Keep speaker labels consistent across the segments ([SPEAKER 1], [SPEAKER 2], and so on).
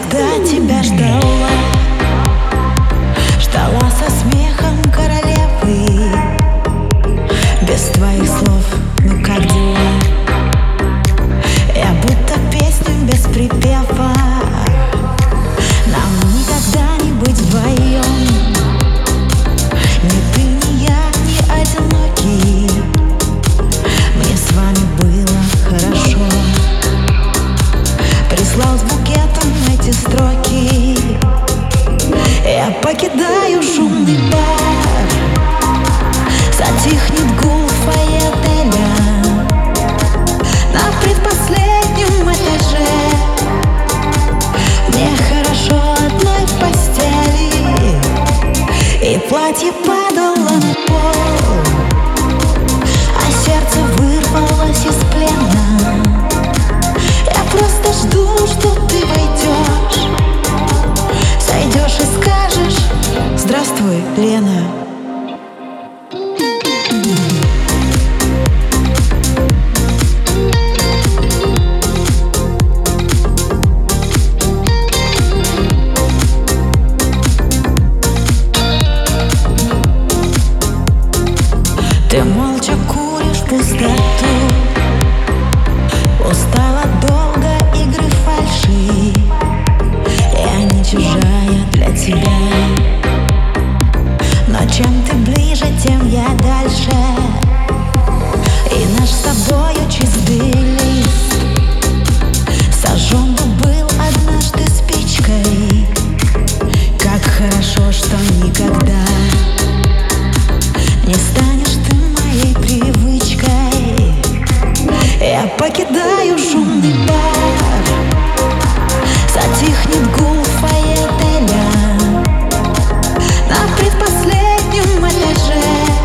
[SPEAKER 1] всегда тебя ждала, ждала со смехом королевы. Без твоих слов, ну как дела? Я будто песню без припева. Нам никогда не быть вдвоем. Ни ты, ни я, не одиноки. Мне с вами было хорошо. Прислал с букетом эти строки. Я покидаю шумный бар. Затихнет гул фойе отеля. На предпоследнем этаже. Мне хорошо одной в постели. И платье падало на пол, а сердце вырвалось из плена. Я просто жду, что ты войдешь, зайдешь и скажешь: здравствуй, Лена. Ты молча куришь пустоту, устала долго игры фальши. Я не чужая для тебя, но чем ты ближе, тем я дальше. И наш с тобою чистый лист сожжен был однажды спичкой. Как хорошо, что никогда не станешь ты моей привычкой. Я покидаю шумный бар. Затихнет гул фойе отеля. На предпоследнем этаже.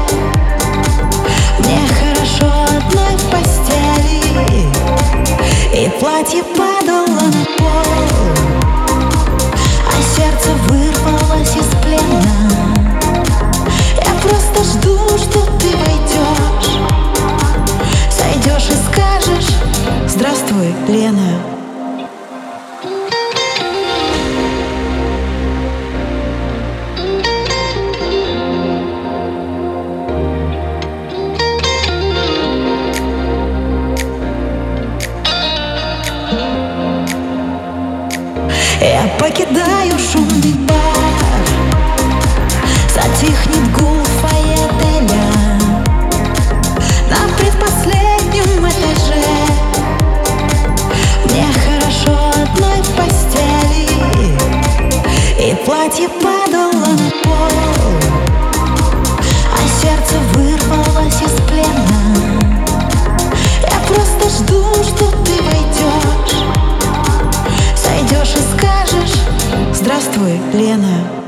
[SPEAKER 1] Мне хорошо одной в постели. И платье падало на пол, а сердце вырвалось из плена. Я просто жду, что ты войдешь, зайдешь и скажешь: здравствуй, Лена. Я покидаю шумный бар. Затихнет гул фойе отеля. На предпоследнем этаже. Мне хорошо одной в постели. И платье падало на пол, а сердце вырвалось из плена. Я просто жду, что ты войдешь, зайдешь и скажешь: здравствуй, Лена.